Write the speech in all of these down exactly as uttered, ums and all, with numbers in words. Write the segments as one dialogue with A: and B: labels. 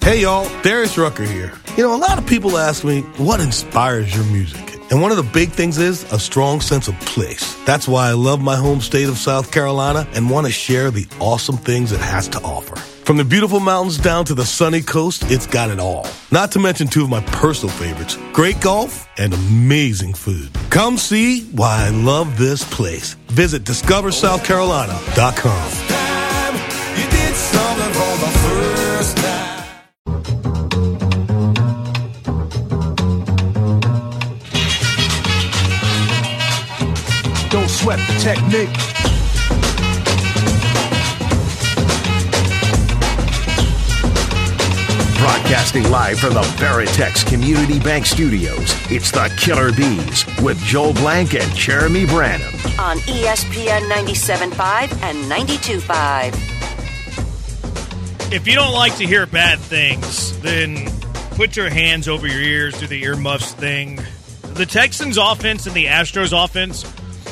A: Hey y'all, Darius Rucker here. You know, a lot of people ask me, what inspires your music? And one of the big things is a strong sense of place. That's why I love my home state of South Carolina and want to share the awesome things it has to offer. From the beautiful mountains down to the sunny coast, it's got it all. Not to mention two of my personal favorites, great golf and amazing food. Come see why I love this place. Visit discover south carolina dot com.
B: You did something for the first time.
C: Don't sweat the technique. Broadcasting live from the Veritex Community Bank Studios, it's the Killer Bees with Joel Blank and Jeremy Branham.
D: On E S P N ninety-seven point five and ninety-two point five.
E: If you don't like to hear bad things, then put your hands over your ears, do the earmuffs thing. The Texans' offense and the Astros' offense,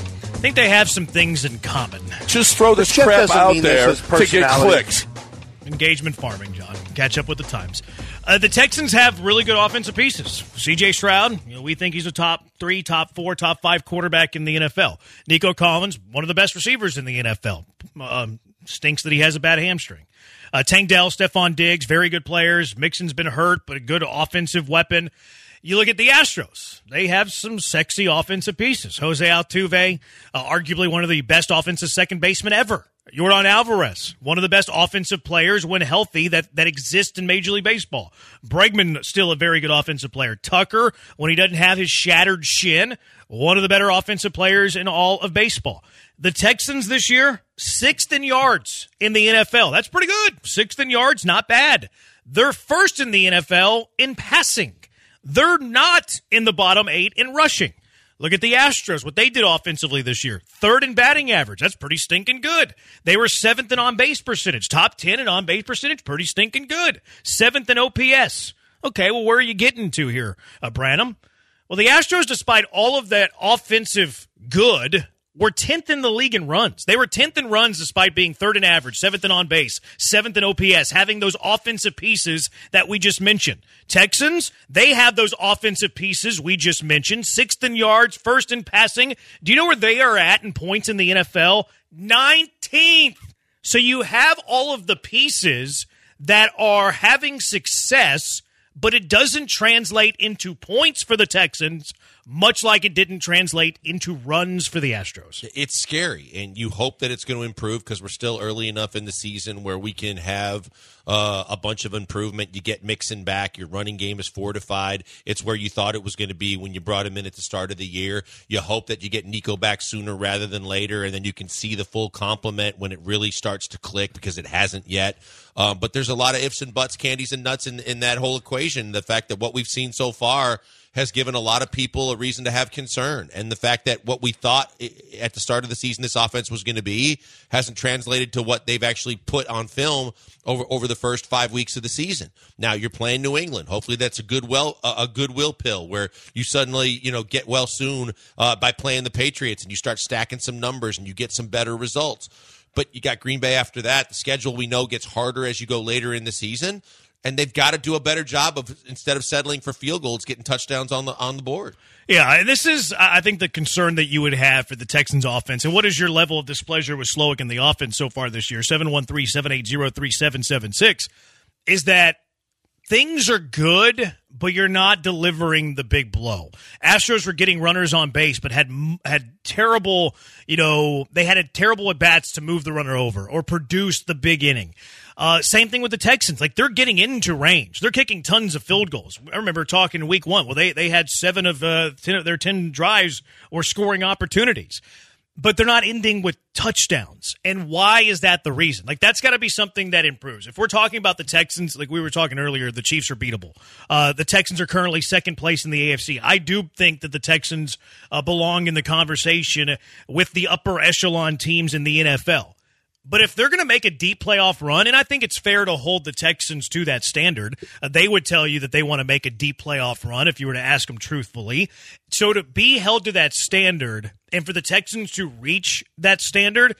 E: I think they have some things in common.
F: Just throw this crap out there to get clicks.
E: Engagement farming, John. Catch up with the times. Uh, the Texans have really good offensive pieces. C J Stroud, you know, we think he's a top three, top four, top five quarterback in the N F L. Nico Collins, one of the best receivers in the N F L. Um, stinks that he has a bad hamstring. Uh, Tank Dell, Stephon Diggs, very good players. Mixon's been hurt, but a good offensive weapon. You look at the Astros. They have some sexy offensive pieces. Jose Altuve, uh, arguably one of the best offensive second basemen ever. Yordan Alvarez, one of the best offensive players when healthy that, that exists in Major League Baseball. Bregman, still a very good offensive player. Tucker, when he doesn't have his shattered shin, one of the better offensive players in all of baseball. The Texans this year, sixth in yards in the N F L. That's pretty good. Sixth in yards, not bad. They're first in the N F L in passing. They're not in the bottom eight in rushing. Look at the Astros, what they did offensively this year. Third in batting average. That's pretty stinking good. They were seventh in on-base percentage. Top ten in on-base percentage. Pretty stinking good. Seventh in O P S. Okay, well, where are you getting to here, uh, Branham? Well, the Astros, despite all of that offensive good, were tenth in the league in runs. They were tenth in runs despite being third in average, seventh in on-base, seventh in O P S, having those offensive pieces that we just mentioned. Texans, they have those offensive pieces we just mentioned, sixth in yards, first in passing. Do you know where they are at in points in the N F L? nineteenth. So you have all of the pieces that are having success, but it doesn't translate into points for the Texans, much like it didn't translate into runs for the Astros.
G: It's scary, and you hope that it's going to improve because we're still early enough in the season where we can have uh, a bunch of improvement. You get Mixon back. Your running game is fortified. It's where you thought it was going to be when you brought him in at the start of the year. You hope that you get Nico back sooner rather than later, and then you can see the full complement when it really starts to click because it hasn't yet. Um, but there's a lot of ifs and buts, candies and nuts in, in that whole equation. The fact that what we've seen so far has given a lot of people a reason to have concern. And the fact that what we thought at the start of the season this offense was going to be hasn't translated to what they've actually put on film over, over the first five weeks of the season. Now you're playing New England. Hopefully that's a good well, a goodwill pill where you suddenly, you know, get well soon uh, by playing the Patriots and you start stacking some numbers and you get some better results. But you got Green Bay after that. The schedule we know gets harder as you go later in the season. And they've got to do a better job of, instead of settling for field goals, getting touchdowns on the on the board.
E: Yeah, this is, I think, the concern that you would have for the Texans offense. And what is your level of displeasure with Slowick and the offense so far this year? seven one three, seven eight zero, three seven seven six is that things are good, but you're not delivering the big blow. Astros were getting runners on base, but had had terrible, you know, they had a terrible at-bats to move the runner over or produce the big inning. Uh, same thing with the Texans. Like, they're getting into range. They're kicking tons of field goals. I remember talking in week one. Well, they, they had seven of uh, ten of their ten drives or scoring opportunities. But they're not ending with touchdowns. And why is that the reason? Like, that's got to be something that improves. If we're talking about the Texans, like we were talking earlier, the Chiefs are beatable. Uh, the Texans are currently second place in the A F C. I do think that the Texans uh, belong in the conversation with the upper echelon teams in the N F L. But if they're going to make a deep playoff run, and I think it's fair to hold the Texans to that standard, uh, they would tell you that they want to make a deep playoff run if you were to ask them truthfully. So to be held to that standard and for the Texans to reach that standard,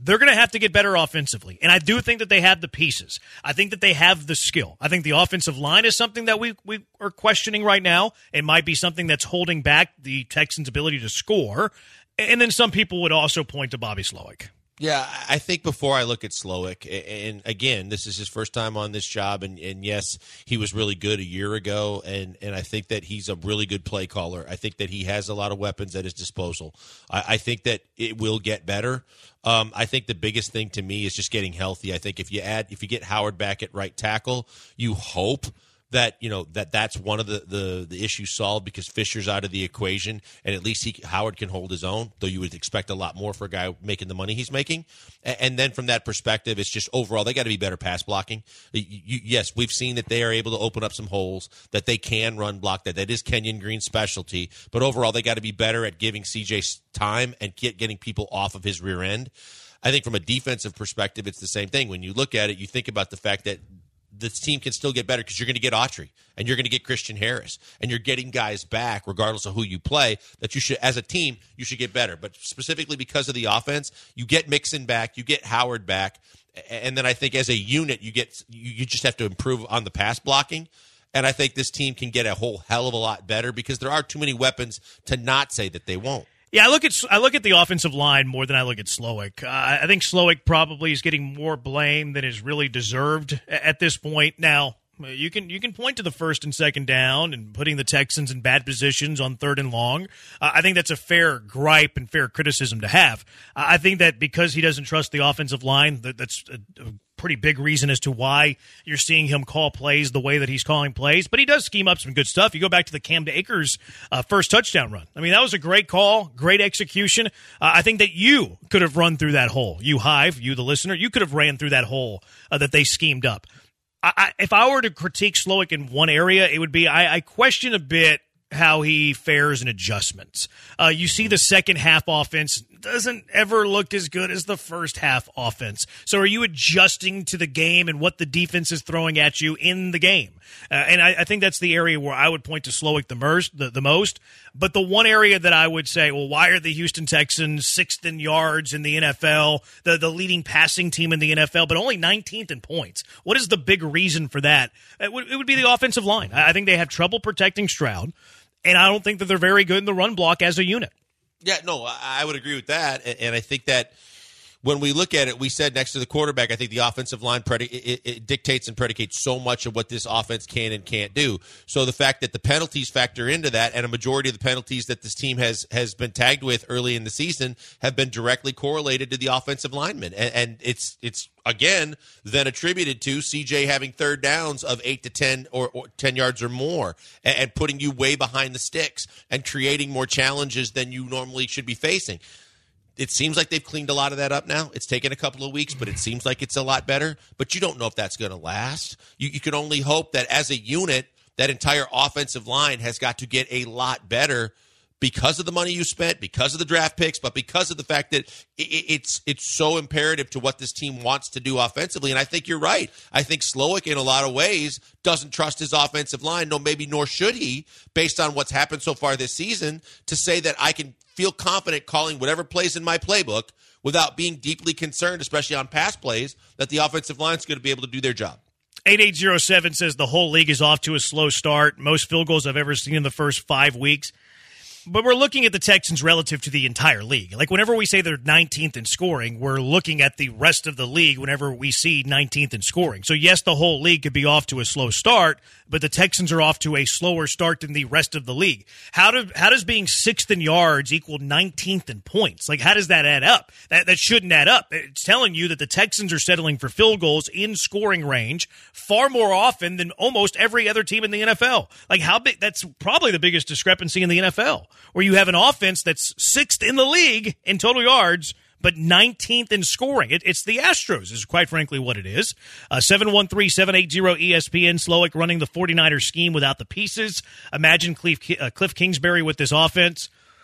E: they're going to have to get better offensively. And I do think that they have the pieces. I think that they have the skill. I think the offensive line is something that we, we are questioning right now. It might be something that's holding back the Texans' ability to score. And then some people would also point to Bobby Slowik.
G: Yeah, I think before I look at Slowik, and again, this is his first time on this job, and, and yes, he was really good a year ago, and, and I think that he's a really good play caller. I think that he has a lot of weapons at his disposal. I, I think that it will get better. Um, I think the biggest thing to me is just getting healthy. I think if you add, if you get Howard back at right tackle, you hope that you know that that's one of the, the, the issues solved because Fisher's out of the equation, and at least he, Howard can hold his own, though you would expect a lot more for a guy making the money he's making. And, and then from that perspective, it's just overall they got to be better pass blocking. You, you, yes, we've seen that they are able to open up some holes, that they can run block, that that is Kenyon Green's specialty, but overall they got to be better at giving C J time and get, getting people off of his rear end. I think from a defensive perspective, it's the same thing. When you look at it, you think about the fact that this team can still get better because you're going to get Autry and you're going to get Christian Harris and you're getting guys back regardless of who you play that you should, as a team, you should get better. But specifically because of the offense, you get Mixon back, you get Howard back, and then I think as a unit, you get you, you just have to improve on the pass blocking. And I think this team can get a whole hell of a lot better because there are too many weapons to not say that they won't.
E: Yeah, I look at I look at the offensive line more than I look at Slowik. Uh, I think Slowik probably is getting more blame than is really deserved at this point. Now, you can you can point to the first and second down and putting the Texans in bad positions on third and long. Uh, I think that's a fair gripe and fair criticism to have. Uh, I think that because he doesn't trust the offensive line, that, that's a, a pretty big reason as to why you're seeing him call plays the way that he's calling plays. But he does scheme up some good stuff. You go back to the Cam Akers uh, first touchdown run. I mean, that was a great call, great execution. Uh, I think that you could have run through that hole. You, Hive, you, the listener, you could have ran through that hole uh, that they schemed up. I, I, if I were to critique Slowik in one area, it would be I, I question a bit how he fares in adjustments. Uh, you see the second half offense doesn't ever look as good as the first half offense. So are you adjusting to the game and what the defense is throwing at you in the game? Uh, and I, I think that's the area where I would point to Slowik the, mer- the, the most. But the one area that I would say, well, why are the Houston Texans sixth in yards in the N F L, the, the leading passing team in the N F L, but only nineteenth in points? What is the big reason for that? It would, it would be the offensive line. I think they have trouble protecting Stroud, and I don't think that they're very good in the run block as a unit.
G: Yeah, no, I would agree with that. And I think that when we look at it, we said next to the quarterback, I think the offensive line predic- it, it dictates and predicates so much of what this offense can and can't do. So the fact that the penalties factor into that, and a majority of the penalties that this team has has been tagged with early in the season have been directly correlated to the offensive linemen. And, and it's it's again then attributed to C J having third downs of eight to ten or, or ten yards or more, and, and putting you way behind the sticks and creating more challenges than you normally should be facing. It seems like they've cleaned a lot of that up now. It's taken a couple of weeks, but it seems like it's a lot better. But you don't know if that's going to last. You, you can only hope that as a unit, that entire offensive line has got to get a lot better because of the money you spent, because of the draft picks, but because of the fact that it, it's it's so imperative to what this team wants to do offensively. And I think you're right. I think Slowik, in a lot of ways, doesn't trust his offensive line. No, maybe nor should he, based on what's happened so far this season, to say that I can feel confident calling whatever plays in my playbook without being deeply concerned, especially on pass plays, that the offensive line is going to be able to do their job.
E: eight eight zero seven says the whole league is off to a slow start. Most field goals I've ever seen in the first five weeks. But we're looking at the Texans relative to the entire league. Like, whenever we say they're nineteenth in scoring, we're looking at the rest of the league whenever we see nineteenth in scoring. So, yes, the whole league could be off to a slow start, but the Texans are off to a slower start than the rest of the league. How do how does being sixth in yards equal nineteenth in points? Like, how does that add up? That that shouldn't add up. It's telling you that the Texans are settling for field goals in scoring range far more often than almost every other team in the N F L. Like, how big? That's probably the biggest discrepancy in the N F L, where you have an offense that's sixth in the league in total yards, but nineteenth in scoring. It, it's the Astros is quite frankly what it is. Uh, seven one three, seven eight zero, E S P N. Slowik running the 49ers scheme without the pieces. Imagine Cliff, uh, Cliff Kingsbury with this offense.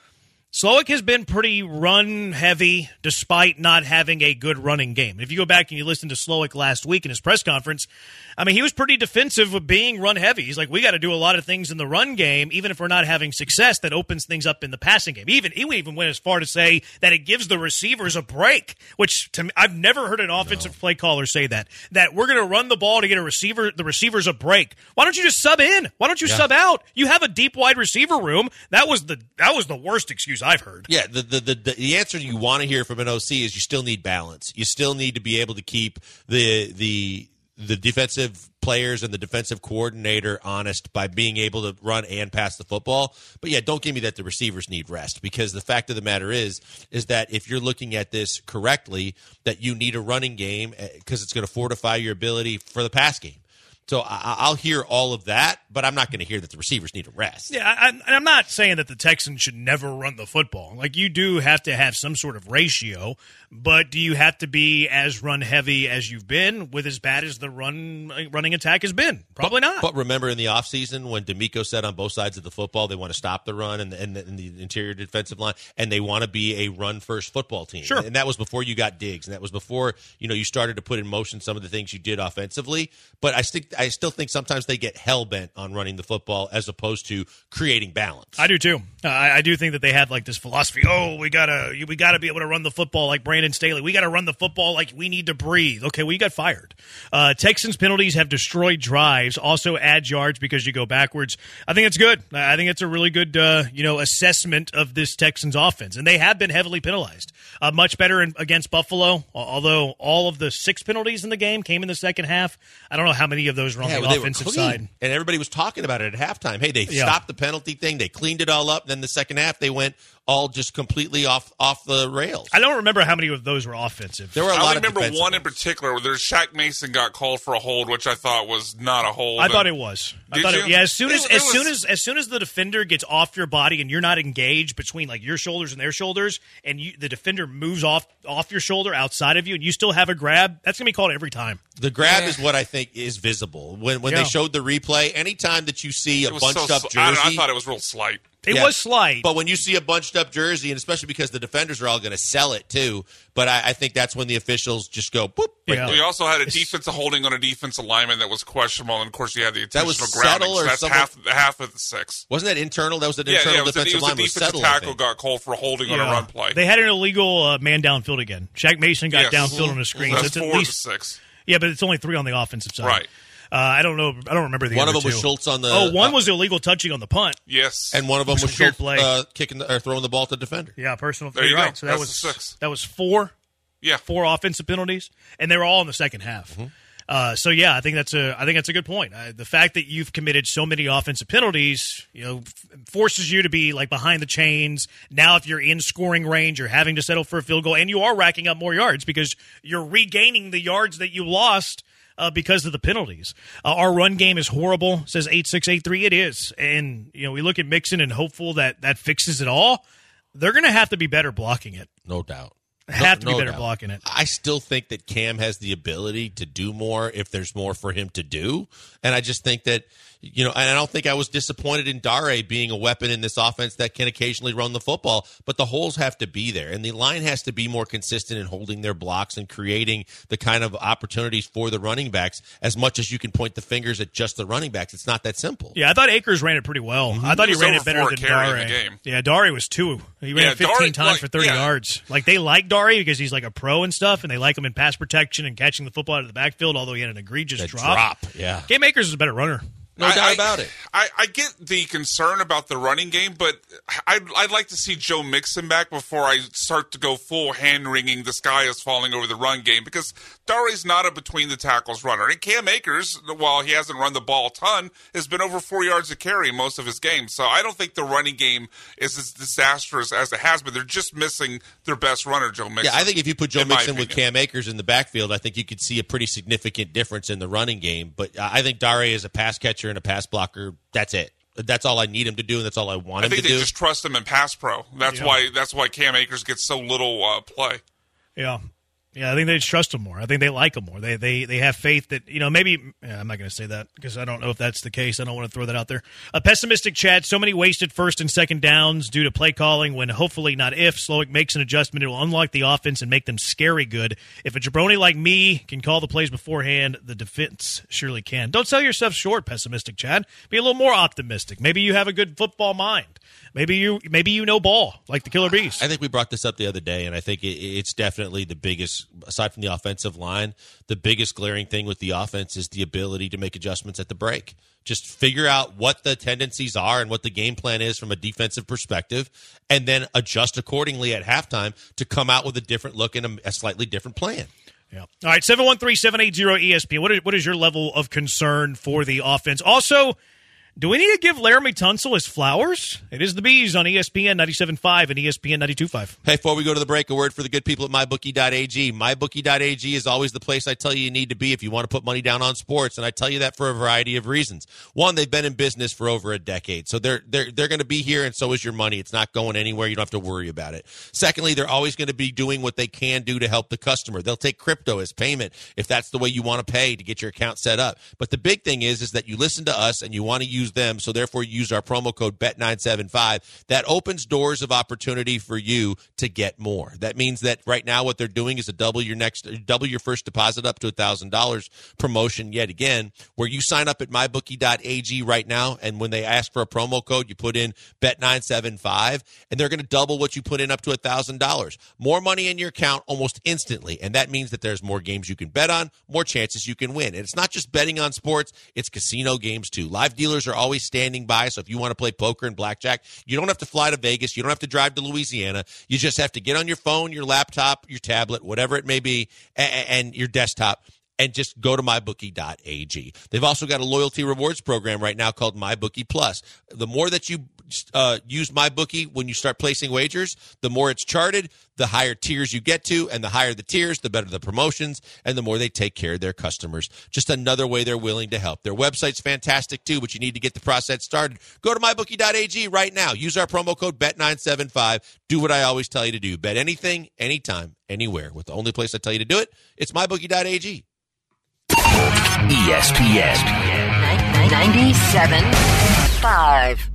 E: Slowick has been pretty run-heavy despite not having a good running game. If you go back and you listen to Slowick last week in his press conference, I mean, he was pretty defensive of being run-heavy. He's like, we got to do a lot of things in the run game, even if we're not having success, that opens things up in the passing game. Even He even went as far to say that it gives the receivers a break, which to me, I've never heard an offensive no. play caller say that, that we're going to run the ball to get a receiver, the receivers a break. Why don't you just sub in? Why don't you yeah. sub out? You have a deep wide receiver room. That was the that was the worst excuse I've heard.
G: Yeah, the, the the the answer you want to hear from an O C is you still need balance. You still need to be able to keep the the the defensive players and the defensive coordinator honest by being able to run and pass the football. But yeah, don't give me that the receivers need rest, because the fact of the matter is is that if you're looking at this correctly, that you need a running game because it's going to fortify your ability for the pass game. So I'll hear all of that, but I'm not going to hear that the receivers need a rest.
E: Yeah, I, I'm not saying that the Texans should never run the football. Like, you do have to have some sort of ratio, but do you have to be as run-heavy as you've been with as bad as the run running attack has been? Probably
G: but,
E: not.
G: But remember in the offseason when D'Amico said on both sides of the football they want to stop the run and, and, the, and the interior defensive line, and they want to be a run-first football team.
E: Sure.
G: And that was before you got Diggs, and that was before you know you started to put in motion some of the things you did offensively. But I think I still think sometimes they get hell-bent on running the football as opposed to creating balance.
E: I do too. Uh, I, I do think that they have like this philosophy. Oh, we gotta we gotta be able to run the football like Brandon Staley. We gotta run the football like we need to breathe. Okay, well, you got fired. Uh, Texans penalties have destroyed drives. Also add yards because you go backwards. I think it's good. I think it's a really good uh, you know assessment of this Texans offense, and they have been heavily penalized. Uh, much better in, against Buffalo. Although all of the six penalties in the game came in the second half. I don't know how many of those were on
G: yeah,
E: the
G: well,
E: offensive side.
G: And everybody was talking about it at halftime. Hey, they
E: yeah.
G: stopped the penalty thing. They cleaned it all up. Then the second half, they went all just completely off off the rails.
E: I don't remember how many of those were offensive.
G: There were a
F: I
G: lot
F: remember
G: of
F: one
G: ones.
F: in particular where there's Shaq Mason got called for a hold, which I thought was not a hold.
E: I thought it was. I
F: Did
E: thought
F: you?
E: it, yeah. As soon as
F: It- it
E: as
F: was-
E: soon as as soon as the defender gets off your body and you're not engaged between like your shoulders and their shoulders, and you, the defender moves off off your shoulder outside of you, and you still have a grab, that's gonna be called every time.
G: The grab is what I think is visible. When when
E: Yeah.
G: they showed the replay, anytime that you see a
F: It was
G: bunched
F: so
G: up
F: sl-
G: jersey.
F: I, don't know, I thought it was real slight.
E: It
G: Yeah,
E: was slight.
G: But when you see a bunched up jersey, and especially because the defenders are all going to sell it too, but I, I think that's when the officials just go, boop. Right
E: Yeah.
G: there.
F: We also had a defensive holding on a defensive lineman that was questionable, and of course you had the
G: That was
F: intentional grounding.
G: Settle
F: So
G: or
F: that's
G: someone-
F: half half of the six.
G: Wasn't that internal? That was an
F: Yeah,
G: internal
F: yeah, it was, a, it
G: defensive
F: was a
G: line.
F: defensive
G: Settle, I
F: tackle
G: think.
F: got called for holding on
E: Yeah.
F: a run play.
E: They had an illegal uh, man downfield again. Shaq Mason got
F: Yes.
E: downfield on the screen.
F: That's
E: So it's at
F: four to
E: least
F: six.
E: yeah, but it's only three on the offensive side.
F: Right.
E: Uh, I don't know. I don't remember the
G: One of
E: other
G: them was
E: two.
G: Schultz on the.
E: Oh, one
G: uh,
E: was illegal touching on the punt.
F: Yes.
G: and one of them
E: It
G: was
E: was a weird
G: Schultz
E: play.
G: uh, kicking the, or throwing the ball to the defender.
E: Yeah, personal.
F: There you
E: you're
F: go.
E: right. So that
F: That's
E: was
F: the six.
E: that was four.
F: Yeah.
E: Four offensive penalties, and they were all in the second half.
G: Mm-hmm.
E: Uh, so yeah, I think that's a I think that's a good point. Uh, the fact that you've committed so many offensive penalties, you know, f- forces you to be like behind the chains. Now, if you're in scoring range, you're having to settle for a field goal, and you are racking up more yards because you're regaining the yards that you lost uh, because of the penalties. Uh, our run game is horrible, says eight six eight three. It is, and you know we look at Mixon and hopeful that that fixes it all. They're going to have to be better blocking it.
G: No doubt.
E: Have to
G: No-
E: be
G: no
E: better
G: doubt.
E: blocking it.
G: I still think that Cam has the ability to do more if there's more for him to do. And I just think that, you know, and I don't think I was disappointed in Dare being a weapon in this offense that can occasionally run the football, but the holes have to be there. And the line has to be more consistent in holding their blocks and creating the kind of opportunities for the running backs as much as you can point the fingers at just the running backs. It's not that simple.
E: Yeah, I thought Akers ran it pretty well. I thought he,
F: was
E: ran
F: over
E: it better
F: four
E: than
F: carry in
E: Dare.
F: the game.
E: Yeah, Dare was two. He ran
F: Yeah,
E: it fifteen
F: Dare,
E: times
F: like,
E: for thirty
F: yeah.
E: yards. Like they like Dare because he's like a pro and stuff, and they like him in pass protection and catching the football out of the backfield. Although he had an egregious
G: That
E: drop.
G: drop, yeah.
E: Cam Akers is a better runner.
G: No
F: I-
G: doubt
F: I-
G: about it.
F: I, I get the concern about the running game, but I'd, I'd like to see Joe Mixon back before I start to go full hand-wringing the sky is falling over the run game, because Dare's not a between-the-tackles runner. And Cam Akers, while he hasn't run the ball a ton, has been over four yards a carry in most of his games. So I don't think the running game is as disastrous as it has been. They're just missing their best runner, Joe Mixon.
G: Yeah, I think if you put Joe
F: in my
G: Mixon with
F: opinion.
G: Cam Akers in the backfield, I think you could see a pretty significant difference in the running game. But I think Dare is a pass catcher and a pass blocker. That's it. That's all I need him to do, and that's all I want
F: I
G: him
F: think
G: to
F: they
G: do.
F: just trust him in pass pro. That's
E: Yeah.
F: why. That's why Cam Akers gets so little uh, play.
E: Yeah. Yeah, I think they just trust him more. I think they like him more. They they they have faith that, you know, maybe yeah, I'm not going to say that because I don't know if that's the case. I don't want to throw that out there. A pessimistic Chad, so many wasted first and second downs due to play calling when hopefully not if Slowick makes an adjustment, it will unlock the offense and make them scary good. If a jabroni like me can call the plays beforehand, the defense surely can. Don't sell yourself short, pessimistic Chad. Be a little more optimistic. Maybe you have a good football mind. Maybe you maybe you know ball like the Killer Bees.
G: I think we brought this up the other day, and I think it, it's definitely the biggest, aside from the offensive line, the biggest glaring thing with the offense is the ability to make adjustments at the break. Just figure out what the tendencies are and what the game plan is from a defensive perspective, and then adjust accordingly at halftime to come out with a different look and a, a slightly different plan.
E: Yeah. All right, seven one three, seven eight zero, E S P N. What is, what is your level of concern for the offense? Also, do we need to give Laramie Tunsil his flowers? It is the Bees on E S P N ninety-seven point five and E S P N ninety-two point five.
G: Hey, before we go to the break, a word for the good people at my bookie dot a g. my bookie dot a g is always the place I tell you you need to be if you want to put money down on sports, and I tell you that for a variety of reasons. One, they've been in business for over a decade, so they're they're they're going to be here, and so is your money. It's not going anywhere. You don't have to worry about it. Secondly, they're always going to be doing what they can do to help the customer. They'll take crypto as payment if that's the way you want to pay to get your account set up. But the big thing is, is that you listen to us and you want to use them, so therefore use our promo code B E T nine seven five. That opens doors of opportunity for you to get more. That means that right now what they're doing is a double your next, double your first deposit up to one thousand dollars promotion yet again, where you sign up at my bookie dot a g right now, and when they ask for a promo code, you put in B E T nine seven five, and they're going to double what you put in up to one thousand dollars. More money in your account almost instantly, and that means that there's more games you can bet on, more chances you can win. And it's not just betting on sports, it's casino games too. Live dealers are always standing by. So if you want to play poker and blackjack, you don't have to fly to Vegas. You don't have to drive to Louisiana. You just have to get on your phone, your laptop, your tablet, whatever it may be, and your desktop, and just go to my bookie dot a g. They've also got a loyalty rewards program right now called MyBookie Plus. The more that you uh, use MyBookie when you start placing wagers, the more it's charted, the higher tiers you get to, and the higher the tiers, the better the promotions, and the more they take care of their customers. Just another way they're willing to help. Their website's fantastic too, but you need to get the process started. Go to my bookie dot a g right now. Use our promo code B E T nine seven five. Do what I always tell you to do. Bet anything, anytime, anywhere. With the only place I tell you to do it, it's my bookie dot a g.
C: E S P N
D: ninety-seven point five.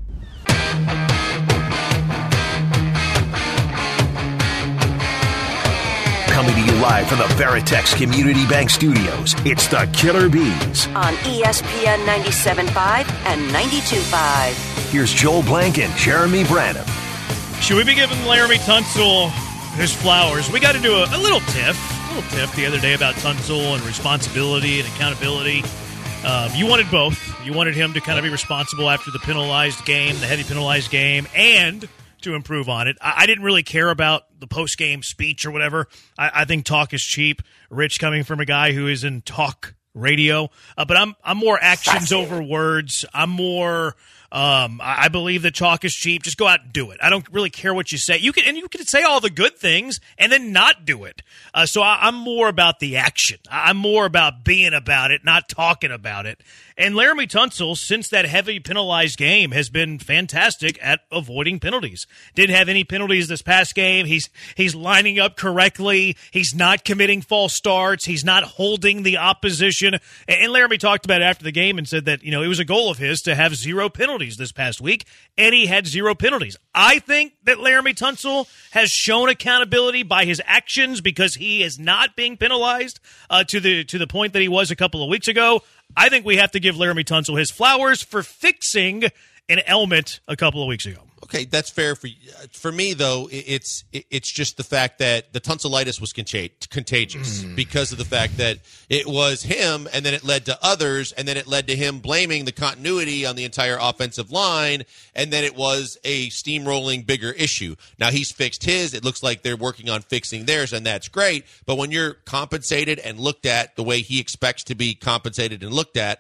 C: Coming to you live from the Veritex Community Bank Studios, it's the Killer Bees.
D: On E S P N ninety-seven point five and ninety-two point five.
C: Here's Joel Blank and Jeremy Branham.
E: Should we be giving Laramie Tunsil his flowers? We got into a, a little tiff, a little tiff the other day about Tunsil and responsibility and accountability. Um, you wanted both. You wanted him to kind of be responsible after the penalized game, the heavy penalized game, and to improve on it. I, I didn't really care about the post-game speech or whatever. I, I think talk is cheap. Rich coming from a guy who is in talk radio. Uh, but I'm I'm more actions over words. I'm more... Um, I believe that chalk is cheap. Just go out and do it. I don't really care what you say. You can, and you can say all the good things and then not do it. Uh, so I, I'm more about the action. I'm more about being about it, not talking about it. And Laramie Tunsil, since that heavy penalized game, has been fantastic at avoiding penalties. Didn't have any penalties this past game. He's he's lining up correctly. He's not committing false starts. He's not holding the opposition. And Laramie talked about it after the game and said that, you know, it was a goal of his to have zero penalties this past week, and he had zero penalties. I think that Laramie Tunsil has shown accountability by his actions because he is not being penalized uh, to the to the point that he was a couple of weeks ago. I think we have to give Laramie Tunsil his flowers for fixing an element a couple of weeks ago.
G: Okay, that's fair for for me though. It's it's just the fact that the tonsillitis was contagious mm. because of the fact that it was him, and then it led to others, and then it led to him blaming the continuity on the entire offensive line, and then it was a steamrolling bigger issue. Now he's fixed his. It looks like they're working on fixing theirs, and that's great. But when you're compensated and looked at the way he expects to be compensated and looked at,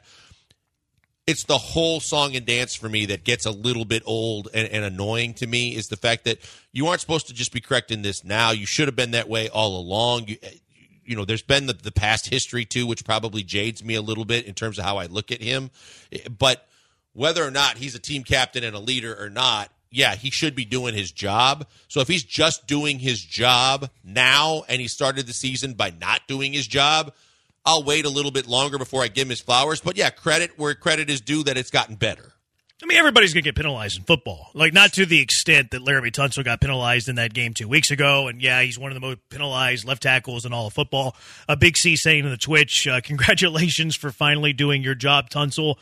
G: it's the whole song and dance for me that gets a little bit old and, and annoying to me, is the fact that you aren't supposed to just be correcting this now. You should have been that way all along. You, you know, there's been the, the past history, too, which probably jades me a little bit in terms of how I look at him. But whether or not he's a team captain and a leader or not, yeah, he should be doing his job. So if he's just doing his job now and he started the season by not doing his job, I'll wait a little bit longer before I give him his flowers. But, yeah, credit where credit is due that it's gotten better.
E: I mean, everybody's going to get penalized in football. Like, not to the extent that Laremy Tunsil got penalized in that game two weeks ago. And, yeah, he's one of the most penalized left tackles in all of football. A Big C saying in the Twitch, uh, congratulations for finally doing your job, Tunsil.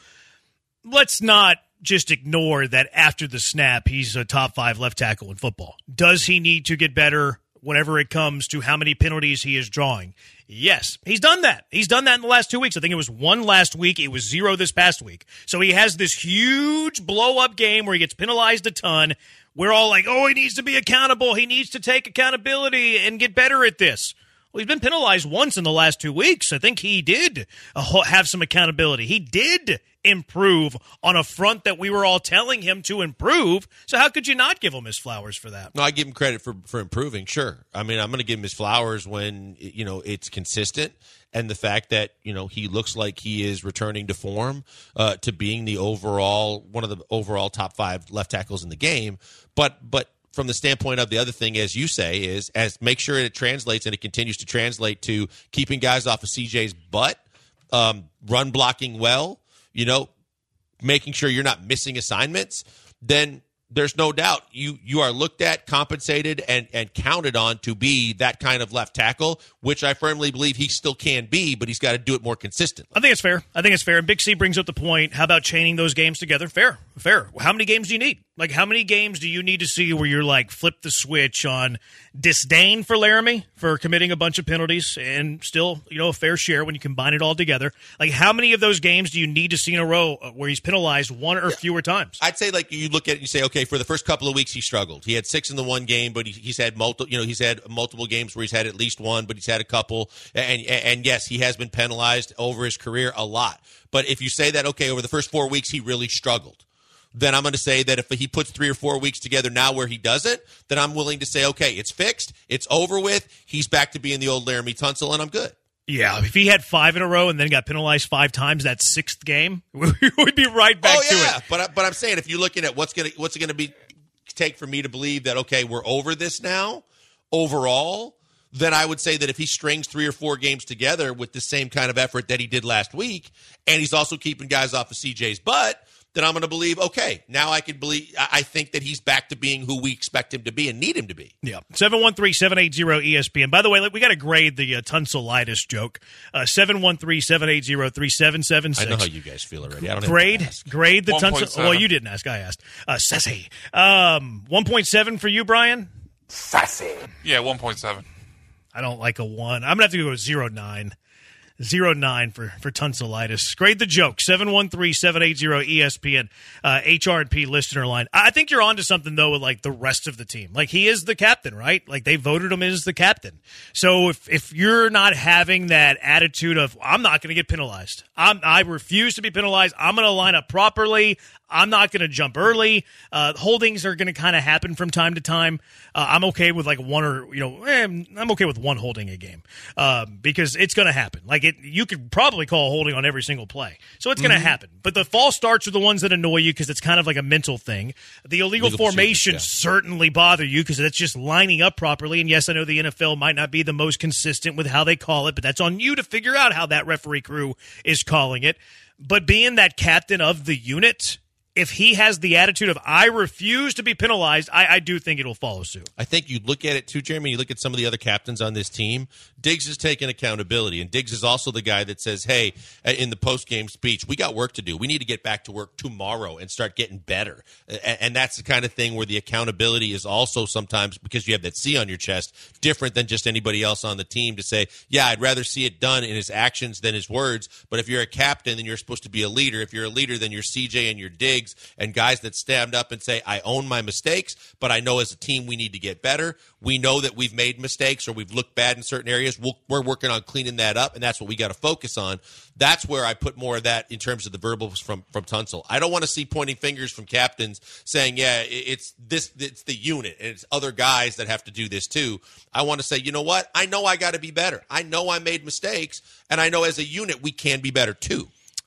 E: Let's not just ignore that after the snap, he's a top five left tackle in football. Does he need to get better whenever it comes to how many penalties he is drawing? Yes, he's done that. He's done that in the last two weeks. I think it was one last week. It was zero this past week. So he has this huge blow-up game where he gets penalized a ton. We're all like, oh, he needs to be accountable. He needs to take accountability and get better at this. Well, he's been penalized once in the last two weeks. I think he did uh, have some accountability. He did improve on a front that we were all telling him to improve. So how could you not give him his flowers for that?
G: No, I give him credit for, for improving, sure. I mean, I'm going to give him his flowers when, you know, it's consistent. And the fact that, you know, he looks like he is returning to form, uh, to being the overall, one of the overall top five left tackles in the game. But, but, from the standpoint of the other thing, as you say, is as make sure it translates and it continues to translate to keeping guys off of C J's butt, um, run blocking well, you know, making sure you're not missing assignments, then there's no doubt you you are looked at, compensated, and, and counted on to be that kind of left tackle, which I firmly believe he still can be, but he's got to do it more consistently.
E: I think it's fair. I think it's fair. And Big C brings up the point, how about chaining those games together? Fair. Fair. How many games do you need? Like, how many games do you need to see where you're like, flip the switch on disdain for Laremy for committing a bunch of penalties and still, you know, a fair share when you combine it all together? Like, how many of those games do you need to see in a row where he's penalized one or yeah. fewer times?
G: I'd say, like, you look at it and you say, okay, for the first couple of weeks he struggled. He had six in the one game, but he, he's had multiple, you know, he's had multiple games where he's had at least one, but he's had a couple. And, and, and yes, he has been penalized over his career a lot. But if you say that, okay, over the first four weeks he really struggled, then I'm going to say that if he puts three or four weeks together now where he doesn't, then I'm willing to say, okay, it's fixed, it's over with, he's back to being the old Laremy Tunsil, and I'm good.
E: Yeah, if he had five in a row and then got penalized five times that sixth game, we would be right back
G: oh,
E: to
G: yeah.
E: it.
G: But but I'm saying if you're looking at what's going to what's it going to be take for me to believe that, okay, we're over this now overall, then I would say that if he strings three or four games together with the same kind of effort that he did last week, and he's also keeping guys off of C J's butt, then I'm going to believe, okay, now I can believe, I think that he's back to being who we expect him to be and need him to be.
E: Yeah. seven one three, seven eight zero, E S P N. By the way, we got to grade the uh, Tunsilitis joke. Uh, seven one three, seven eight zero, three seven seven six.
G: I know how you guys feel already. I don't
E: grade, grade the Tunsil.
F: Well,
E: you didn't ask. I asked. Uh, sassy. Um, one point seven for you, Brian?
F: Sassy. Yeah, one point seven.
E: I don't like a one. I'm going to have to go with zero point nine. Zero nine for, for Tunsilitis. Grade the joke. seven one three, seven eight zero, E S P N. Uh, H R and P listener line. I think you're onto something, though, with, like, the rest of the team. Like, he is the captain, right? Like, they voted him as the captain. So if, if you're not having that attitude of, I'm not going to get penalized. I'm, I refuse to be penalized. I'm going to line up properly. I'm not going to jump early. Uh, holdings are going to kind of happen from time to time. Uh, I'm okay with like one or, you know, eh, I'm okay with one holding a game uh, because it's going to happen. Like it, you could probably call a holding on every single play. So it's going to mm-hmm. happen. But the false starts are the ones that annoy you because it's kind of like a mental thing. The illegal Legal formations yeah. certainly bother you because that's just lining up properly. And yes, I know the N F L might not be the most consistent with how they call it, but that's on you to figure out how that referee crew is calling it. But being that captain of the unit, if he has the attitude of, I refuse to be penalized, I, I do think it'll follow suit.
G: I think you look at it, too, Jeremy, you look at some of the other captains on this team, Diggs is taking accountability, and Diggs is also the guy that says, hey, in the post-game speech, we got work to do. We need to get back to work tomorrow and start getting better. And, and that's the kind of thing where the accountability is also sometimes, because you have that C on your chest, different than just anybody else on the team to say, yeah, I'd rather see it done in his actions than his words, but if you're a captain, then you're supposed to be a leader. If you're a leader, then you're C J and you're Diggs, and guys that stand up and say, I own my mistakes, but I know as a team we need to get better. We know that we've made mistakes or we've looked bad in certain areas. We'll, we're working on cleaning that up, and that's what we got to focus on. That's where I put more of that in terms of the verbals from, from Tunsil. I don't want to see pointing fingers from captains saying, yeah, it's this, it's the unit, and it's other guys that have to do this too. I want to say, you know what? I know I got to be better. I know I made mistakes, and I know as a unit we can be better too.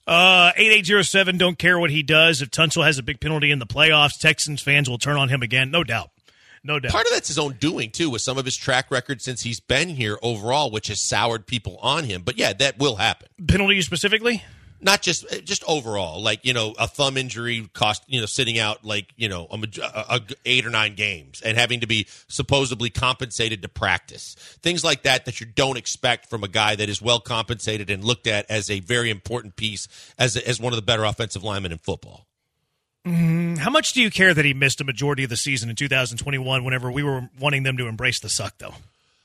E: Uh, eight eight zero seven, don't care what he does. If Tunsil has a big penalty in the playoffs, Texans fans will turn on him again. No doubt. No doubt.
G: Part of that's his own doing, too, with some of his track record since he's been here overall, which has soured people on him. But, yeah, that will happen.
E: Penalties specifically?
G: Not just just overall. Like, you know, a thumb injury cost, you know, sitting out, like, you know, a, a, a eight or nine games and having to be supposedly compensated to practice. Things like that that you don't expect from a guy that is well compensated and looked at as a very important piece as, a, as one of the better offensive linemen in football.
E: Mm, how much do you care that he missed a majority of the season in two thousand twenty-one whenever we were wanting them to embrace the suck, though?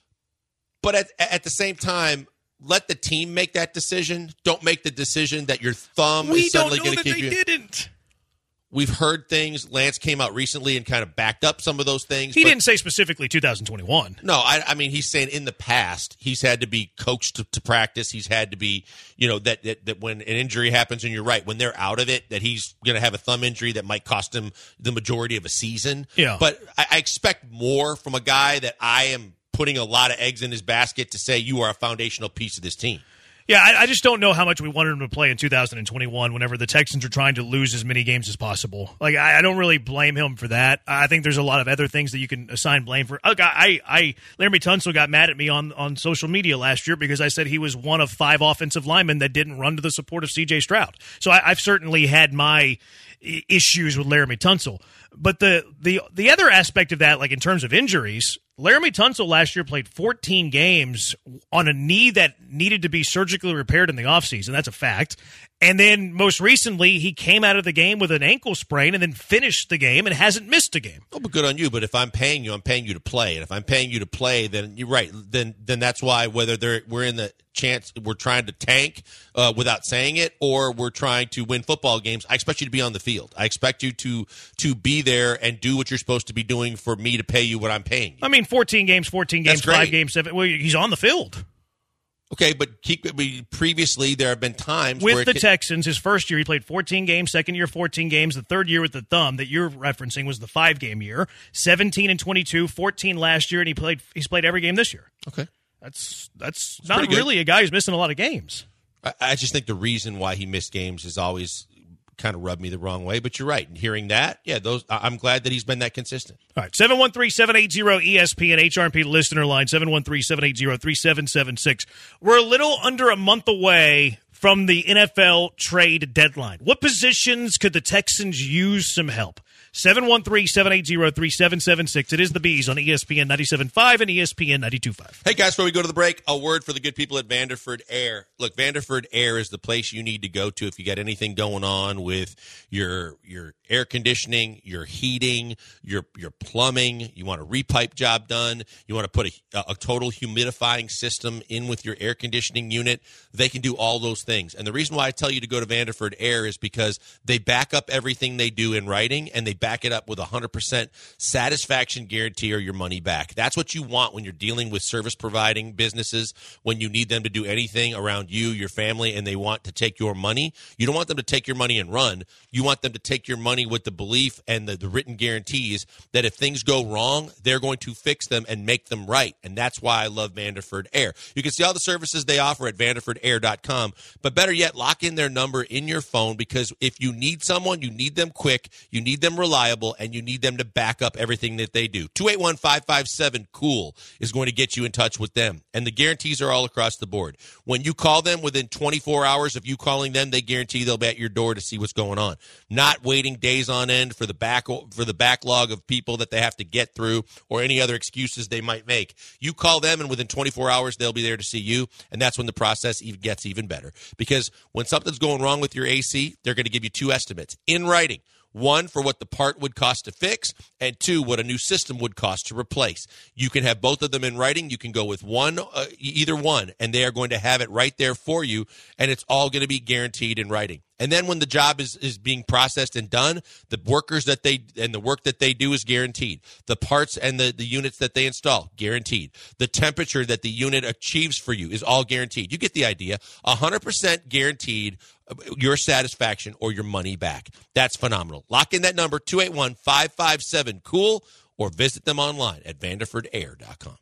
G: But at, at the same time, let the team make that decision. Don't make the decision that your thumb
E: we
G: is suddenly going to keep
E: you. We don't know that they didn't.
G: We've heard things. Lance came out recently and kind of backed up some of those things.
E: He didn't say specifically two thousand twenty-one.
G: No, I, I mean, he's saying in the past, he's had to be coached to, to practice. He's had to be, you know, that, that, that when an injury happens, and you're right, when they're out of it, that he's going to have a thumb injury that might cost him the majority of a season.
E: Yeah.
G: But I, I expect more from a guy that I am putting a lot of eggs in his basket to say you are a foundational piece of this team.
E: Yeah, I, I just don't know how much we wanted him to play in two thousand twenty-one whenever the Texans are trying to lose as many games as possible. Like, I, I don't really blame him for that. I think there's a lot of other things that you can assign blame for. Look, I, I Laremy Tunsil got mad at me on, on social media last year because I said he was one of five offensive linemen that didn't run to the support of C J Stroud. So I, I've certainly had my issues with Laremy Tunsil. But the, the, the other aspect of that, like in terms of injuries, Laremy Tunsil last year played fourteen games on a knee that needed to be surgically repaired in the offseason. That's a fact. And then most recently, he came out of the game with an ankle sprain and then finished the game and hasn't missed a game.
G: Oh, but good on you. But if I'm paying you, I'm paying you to play. And if I'm paying you to play, then you're right. Then then that's why whether they're we're in the chance we're trying to tank uh, without saying it, or we're trying to win football games, I expect you to be on the field. I expect you to to be there and do what you're supposed to be doing for me to pay you what I'm paying you.
E: I mean, fourteen games, fourteen games, five games, seven. Well, he's on the field.
G: Okay, but keep previously there have been times
E: with
G: where
E: the
G: can,
E: Texans. His first year he played fourteen games, second year fourteen games, the third year with the thumb that you're referencing was the five game year. seventeen and twenty-two, fourteen last year, and he played. He's played every game this year.
G: Okay,
E: that's that's not really a guy who's missing a lot of games.
G: I, I just think the reason why he missed games is always kind of rubbed me the wrong way, but you're right. And hearing that, yeah, those I'm glad that he's been that consistent.
E: All right, seven one three, seven eight zero, E S P N, H R and P listener line, seven one three, seven eight zero, three seven seven six. We're a little under a month away from the N F L trade deadline. What positions could the Texans use some help? seven one three, seven eight zero, three seven seven six. It is the Bees on E S P N ninety-seven point five and E S P N ninety-two point five.
G: Hey, guys, before we go to the break, a word for the good people at Vanderford Air. Look, Vanderford Air is the place you need to go to if you got anything going on with your your air conditioning, your heating, your your plumbing. You want a repipe job done. You want to put a, a total humidifying system in with your air conditioning unit. They can do all those things. And the reason why I tell you to go to Vanderford Air is because they back up everything they do in writing, and they back it up with a one hundred percent satisfaction guarantee or your money back. That's what you want when you're dealing with service-providing businesses, when you need them to do anything around you, your family, and they want to take your money. You don't want them to take your money and run. You want them to take your money with the belief and the, the written guarantees that if things go wrong, they're going to fix them and make them right. And that's why I love Vanderford Air. You can see all the services they offer at vanderford air dot com, but better yet, lock in their number in your phone, because if you need someone, you need them quick, you need them reliable, and you need them to back up everything that they do. two eight one, five five seven, COOL is going to get you in touch with them. And the guarantees are all across the board. When you call them, within twenty-four hours of you calling them, they guarantee they'll be at your door to see what's going on. Not waiting days on end for the back for the backlog of people that they have to get through or any other excuses they might make. You call them, and within twenty-four hours, they'll be there to see you. And that's when the process even gets even better. Because when something's going wrong with your A C, they're going to give you two estimates in writing. One, for what the part would cost to fix, and two, what a new system would cost to replace. You can have both of them in writing. You can go with one, uh, either one, and they are going to have it right there for you, and it's all going to be guaranteed in writing. And then when the job is, is being processed and done, the workers that they and the work that they do is guaranteed. The parts and the, the units that they install, guaranteed. The temperature that the unit achieves for you is all guaranteed. You get the idea. one hundred percent guaranteed your satisfaction or your money back. That's phenomenal. Lock in that number, two eight one, five five seven, COOL, or visit them online at vanderford air dot com.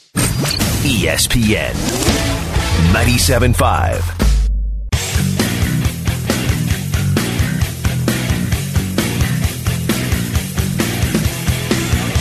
C: E S P N ninety-seven point five.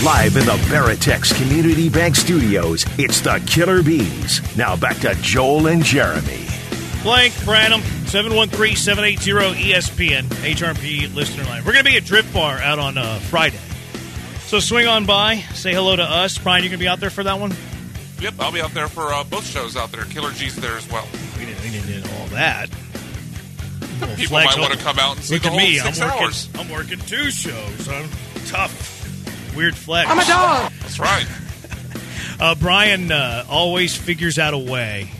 C: Live in the Veritex Community Bank Studios, it's the Killer Bees. Now back to Joel and Jeremy.
E: Blank Branham, seven one three, seven eight zero, E S P N, H R P listener line. We're going to be at Drift Bar out on uh, Friday. So swing on by, say hello to us. Brian, you going to be out there for that one?
F: Yep, I'll be out there for uh, both shows out there. Killer G's there as well.
E: We didn't, we didn't do all that.
F: People might want to come out and see
E: Look
F: the
E: at
F: whole
E: me.
F: six
E: I'm working,
F: hours.
E: I'm working two shows. I'm tough. Weird flex.
B: I'm a dog.
F: That's right.
E: Uh, Brian uh, always figures out a way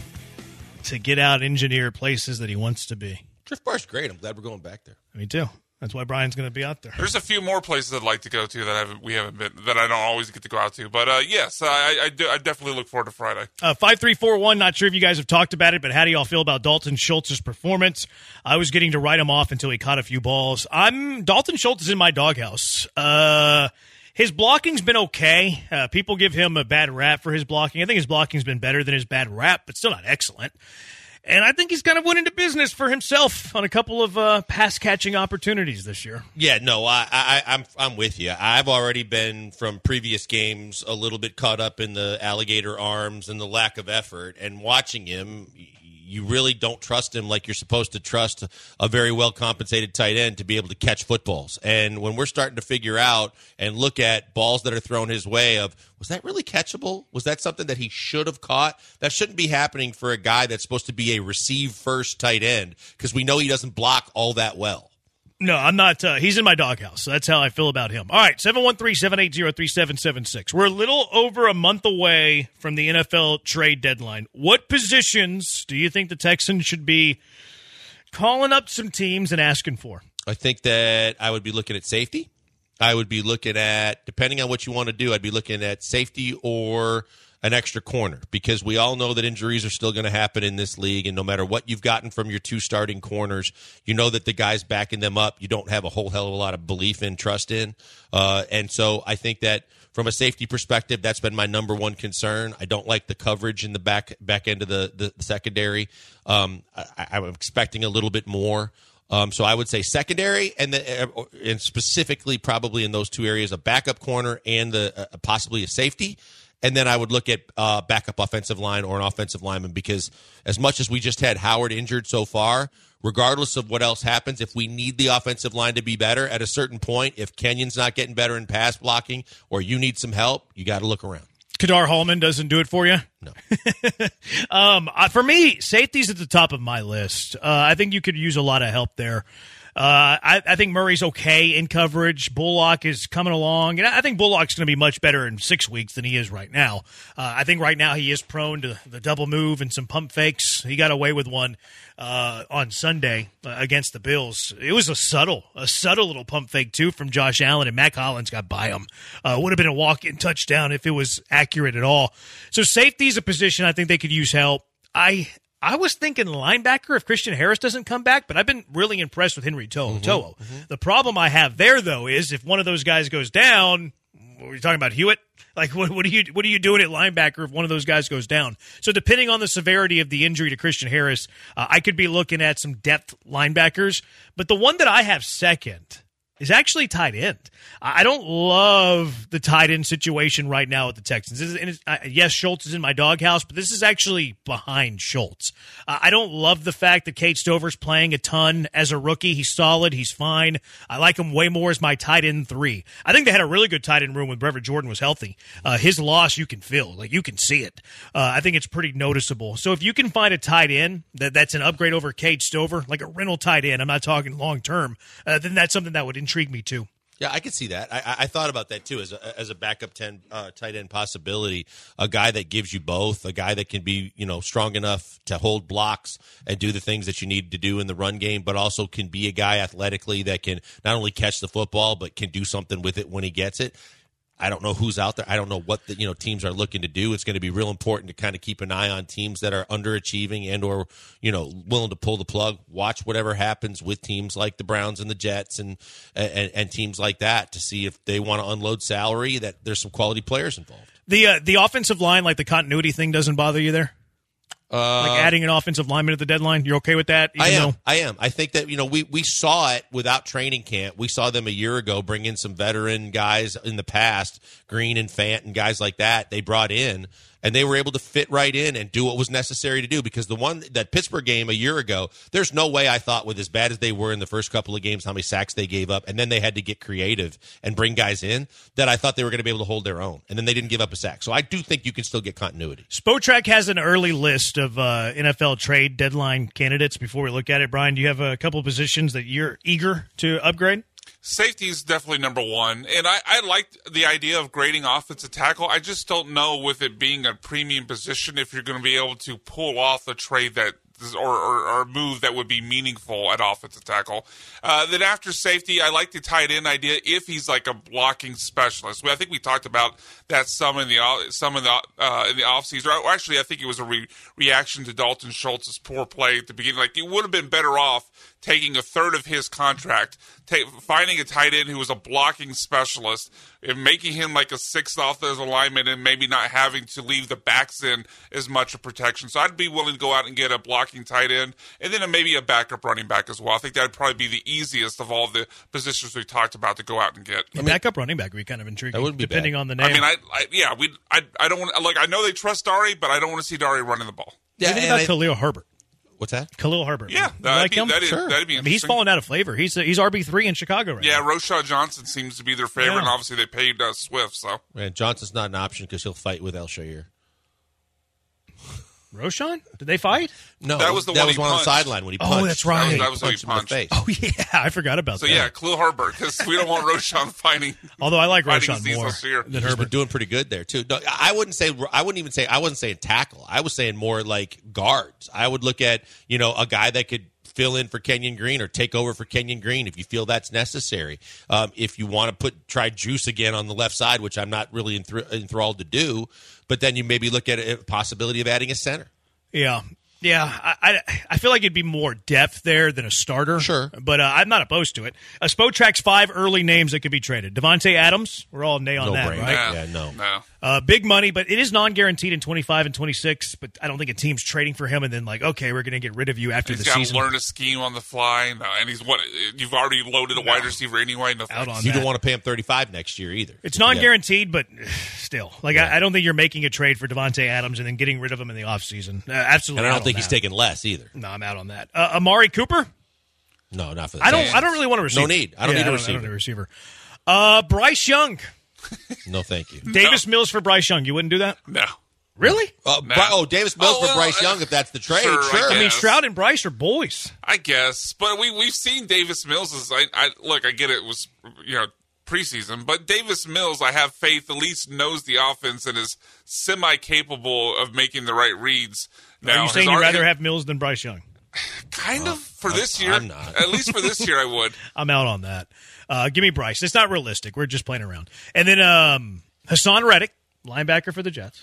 E: to get out engineer places that he wants to be.
G: Drift Bar's great. I'm glad we're going back there.
E: Me too. That's why Brian's going to be out there.
F: There's a few more places I'd like to go to that I haven't, we haven't been, that I don't always get to go out to. But uh, yes, I, I, do, I definitely look forward to Friday.
E: Uh, five three four one, not sure if you guys have talked about it, but how do y'all feel about Dalton Schultz's performance? I was getting to write him off until he caught a few balls. I'm Dalton Schultz is in my doghouse. Uh, his blocking's been okay. Uh, people give him a bad rap for his blocking. I think his blocking's been better than his bad rap, but still not excellent. And I think he's kind of went into business for himself on a couple of uh, pass-catching opportunities this year.
G: Yeah, no, I, I, I'm I'm with you. I've already been, from previous games, a little bit caught up in the alligator arms and the lack of effort. And watching him, you really don't trust him like you're supposed to trust a very well-compensated tight end to be able to catch footballs. And when we're starting to figure out and look at balls that are thrown his way of, was that really catchable? Was that something that he should have caught? That shouldn't be happening for a guy that's supposed to be a receive-first tight end because we know he doesn't block all that well.
E: No, I'm not. Uh, he's in my doghouse, so that's how I feel about him. All right, seven one three, seven eight zero, three seven seven six. We're a little over a month away from the N F L trade deadline. What positions do you think the Texans should be calling up some teams and asking for?
G: I think that I would be looking at safety. I would be looking at, depending on what you want to do, I'd be looking at safety or an extra corner because we all know that injuries are still going to happen in this league, and no matter what you've gotten from your two starting corners, you know that the guys backing them up, you don't have a whole hell of a lot of belief in, trust in. Uh, and so I think that from a safety perspective, that's been my number one concern. I don't like the coverage in the back back end of the, the secondary. Um, I, I'm expecting a little bit more. Um, so I would say secondary, and the, and specifically probably in those two areas, a backup corner and the uh, possibly a safety. And then I would look at uh, backup offensive line or an offensive lineman because as much as we just had Howard injured so far, regardless of what else happens, if we need the offensive line to be better, at a certain point, if Kenyon's not getting better in pass blocking or you need some help, you got to look around.
E: Kadar Hallman doesn't do it for you?
G: No.
E: um, uh, for me, safety's at the top of my list. Uh, I think you could use a lot of help there. Uh, I, I think Murray's okay in coverage. Bullock is coming along, and I think Bullock's going to be much better in six weeks than he is right now. Uh, I think right now he is prone to the double move and some pump fakes. He got away with one uh, on Sunday uh, against the Bills. It was a subtle, a subtle little pump fake too from Josh Allen, and Mac Hollins got by him. Uh, would have been a walk-in touchdown if it was accurate at all. So safety's a position I think they could use help. I. I was thinking linebacker if Christian Harris doesn't come back, but I've been really impressed with Henry To'o.
G: Mm-hmm,
E: To'o. Mm-hmm. The problem I have there, though, is if one of those guys goes down, what were you talking about, Hewitt? Like, what, what are you what are you doing at linebacker if one of those guys goes down? So depending on the severity of the injury to Christian Harris, uh, I could be looking at some depth linebackers. But the one that I have second is actually tight end. I don't love the tight end situation right now at the Texans. This is, and it's, uh, yes, Schultz is in my doghouse, but this is actually behind Schultz. Uh, I don't love the fact that Kate Stover's playing a ton as a rookie. He's solid. He's fine. I like him way more as my tight end three. I think they had a really good tight end room when Brevert Jordan was healthy. Uh, his loss, you can feel. Like, you can see it. Uh, I think it's pretty noticeable. So if you can find a tight end that, that's an upgrade over Kate Stover, like a rental tight end, I'm not talking long-term, uh, then that's something that would intrigue me too.
G: Yeah, I could see that. I, I thought about that too as a, as a backup ten uh, tight end possibility. A guy that gives you both, a guy that can be you know strong enough to hold blocks and do the things that you need to do in the run game, but also can be a guy athletically that can not only catch the football but can do something with it when he gets it. I don't know who's out there. I don't know what the you know teams are looking to do. It's going to be real important to kind of keep an eye on teams that are underachieving and or you know willing to pull the plug. Watch whatever happens with teams like the Browns and the Jets and and, and teams like that to see if they want to unload salary. That there's some quality players involved.
E: The uh, the offensive line, like the continuity thing, doesn't bother you there?
G: Uh,
E: like adding an offensive lineman at the deadline? You're okay with that?
G: I am.
E: Though-
G: I am. I think that, you know, we, we saw it without training camp. We saw them a year ago bring in some veteran guys in the past, Green and Fant and guys like that. They brought in, and they were able to fit right in and do what was necessary to do. Because the one, that Pittsburgh game a year ago, there's no way I thought with as bad as they were in the first couple of games, how many sacks they gave up, and then they had to get creative and bring guys in, that I thought they were going to be able to hold their own. And then they didn't give up a sack. So I do think you can still get continuity.
E: Spotrac has an early list of uh, N F L trade deadline candidates. Before we look at it, Brian, do you have a couple of positions that you're eager to upgrade?
F: Safety is definitely number one, and I, I like the idea of grading offensive tackle. I just don't know, with it being a premium position, if you're going to be able to pull off a trade that or, or, or a move that would be meaningful at offensive tackle. Uh, then after safety, I like the tight end idea if he's like a blocking specialist. I think we talked about that some in the some in the uh, in the offseason. Or actually, I think it was a re- reaction to Dalton Schultz's poor play at the beginning. Like, it would have been better off taking a third of his contract, ta- finding a tight end who was a blocking specialist, and making him like a sixth offensive lineman, and maybe not having to leave the backs in as much of protection. So I'd be willing to go out and get a blocking tight end, and then maybe a backup running back as well. I think that would probably be the easiest of all the positions we talked about to go out and get.
E: A backup running back would be kind of intriguing.
G: That wouldn't be
E: depending
G: bad.
E: on the name.
F: I mean, I, I yeah, we, I, I don't want like I know they trust Dari, but I don't want to see Dari running the ball.
E: Yeah, think about I, Khalil Herbert.
G: What's that?
E: Khalil Herbert.
F: Yeah,
E: you like
F: be,
E: him?
F: That is,
E: sure.
F: That'd be interesting.
E: I mean, he's fallen out of flavor. He's uh, he's R B three in Chicago right
F: yeah,
E: now.
F: Yeah, Roshan Johnson seems to be their favorite,
E: Yeah.
F: and obviously they paid uh, Swift. So
G: Man, Johnson's not an option because he'll fight with El Shair.
E: Roshan? Did they fight?
G: No,
F: That was the
G: that
F: one
G: was
F: he
G: one on the
F: punched.
G: sideline when he
E: Oh,
G: punched.
E: that's right.
F: That was- that was
G: Punched
F: how he
G: him in the face.
E: Oh, yeah. I forgot about
F: so
E: that.
F: yeah, Khalil Herbert, because we don't want Roshan fighting.
E: Although I like
F: fighting
E: Roshan
F: Azeez
E: more
F: Al-Shir.
E: than
G: He's been
E: Herbert.
G: doing pretty good there too. No, I wouldn't say. I wouldn't even say. I wasn't saying tackle. I was saying more like guards. I would look at, you know, a guy that could fill in for Kenyon Green or take over for Kenyon Green if you feel that's necessary. Um, if you want to put try Juice again on the left side, which I'm not really enth- enthralled to do, but then you maybe look at a possibility of adding a center.
E: Yeah. Yeah, I, I, I feel like it'd be more depth there than a starter.
G: Sure.
E: But uh, I'm not opposed to it. Uh, Spotrac's five early names that could be traded. Devontae Adams, we're all nay on
G: No
E: that,
G: brainer.
E: right?
F: Yeah,
G: Yeah, no.
F: no.
E: Uh, big money, but it is non-guaranteed in twenty-five and twenty-six, but I don't think a team's trading for him and then like, okay, we're going to get rid of you after
F: He's
E: the
F: got to
E: season.
F: learn a scheme on the fly, no, and he's what you've already loaded a wide receiver anyway. No
E: Out
F: thanks.
E: on
G: You
E: that.
G: don't want to pay him thirty-five next year either.
E: It's
G: Yeah.
E: non-guaranteed, but still. Like, I, I don't think you're making a trade for Devontae Adams and then getting rid of him in the offseason. Uh, absolutely
G: And I
E: out
G: don't
E: on
G: think he's
E: that.
G: taking less either.
E: No, I'm out on that. Uh, Amari Cooper?
G: No, not for the
E: I don't
G: Saints.
E: I don't really want a receiver.
G: No need. I don't
E: Yeah,
G: need a
E: I
G: receiver.
E: I don't need a receiver. Uh, Bryce Young.
G: No, thank you.
E: Davis Mills for Bryce Young. You wouldn't do that?
F: No.
E: Really?
G: Uh,
F: Nah.
G: Bri- oh, Davis Mills
F: Oh,
G: for
F: well,
G: Bryce
F: uh,
G: Young, if that's the trade.
F: sure, I
G: Sure.
E: I mean,
F: Yes.
E: Stroud and Bryce are boys.
F: I guess, but we we've seen Davis Mills as I, I look. I get it was you know preseason, but Davis Mills, I have faith, at least knows the offense and is semi capable of making the right reads. Now,
E: Are you saying
F: his
E: you'd
F: ar-
E: rather have Mills than Bryce Young?
F: kind of for this year?
G: I'm not.
F: At least for this year, I would.
E: I'm out on that. Uh, give me Bryce. It's not realistic. We're just playing around. And then um, Hassan Reddick, linebacker for the Jets.